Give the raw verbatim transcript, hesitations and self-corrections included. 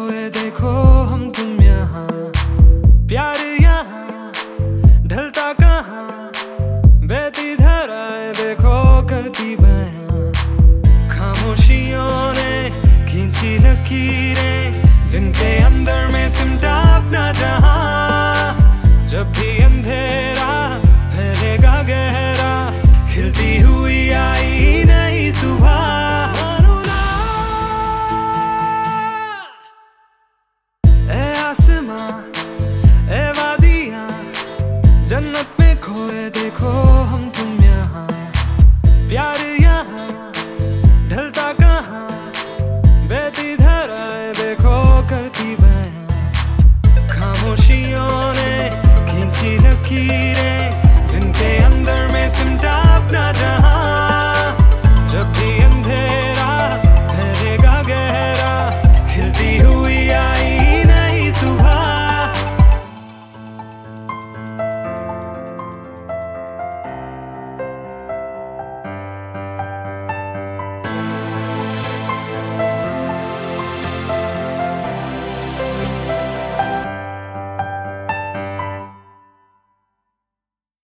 खोए देखो हम तुम यहाँ, प्यार यहाँ ढलता कहाँ, बहती धाराएं देखो करती बयां, खामोशियों ने खींची लकीरें जिनके अंदर में सिमटा अपना जहां। जब भी